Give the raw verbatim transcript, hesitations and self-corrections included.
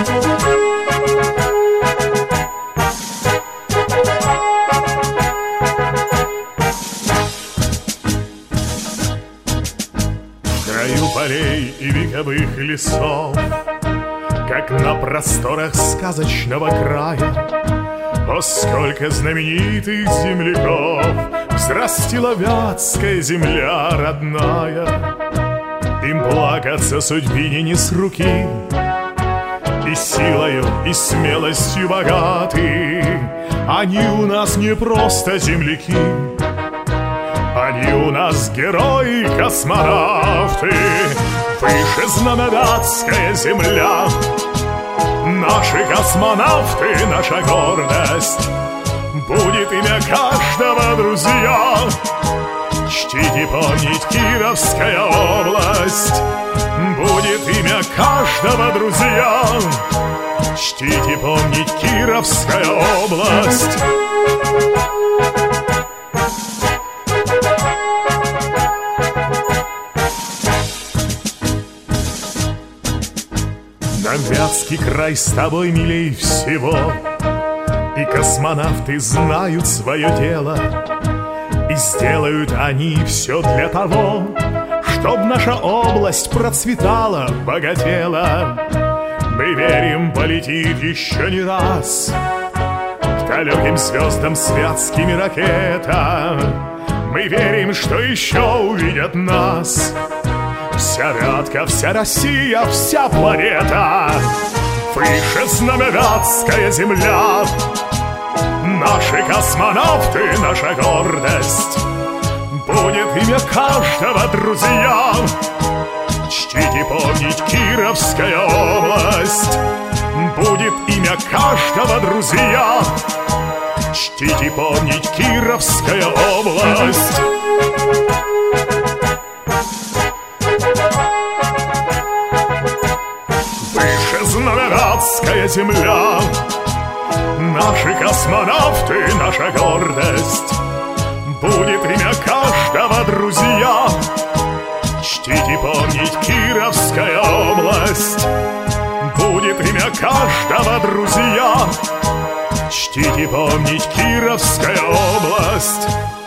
краю полей и вековых лесов, как на просторах сказочного края. О, сколько знаменитых земляков взрастила вятская земля родная. Им плакаться судьбине не с руки, и силою, и смелостью богаты. Они у нас не просто земляки, они у нас герои-космонавты. Выше знамя датская земля, наши космонавты, наша гордость. Будет имя каждого, друзья. Чтите, помнить Кировская область. Будет имя каждого, друзья. Чтите, помнить Кировская область. Нам Вятский край с тобой милей всего, и космонавты знают свое дело, и сделают они все для того, чтоб наша область процветала, богатела. Мы верим, полетит еще не раз к далеким звездам с вятскими ракета. Мы верим, что еще увидят нас вся Вятка, вся Россия, вся планета. Выше знамя вятская земля, наши космонавты, наша гордость. Будет имя каждого, друзья. Чтите, помнить Кировская область. Будет имя каждого, друзья. Чтите, помнить Кировская область. Выше знамя вятская земля, наши космонавты, наша гордость. Будет имя каждого, друзья. Чтите, помнить Кировская область. Будет имя каждого, друзья. Чтите, помнить Кировская область.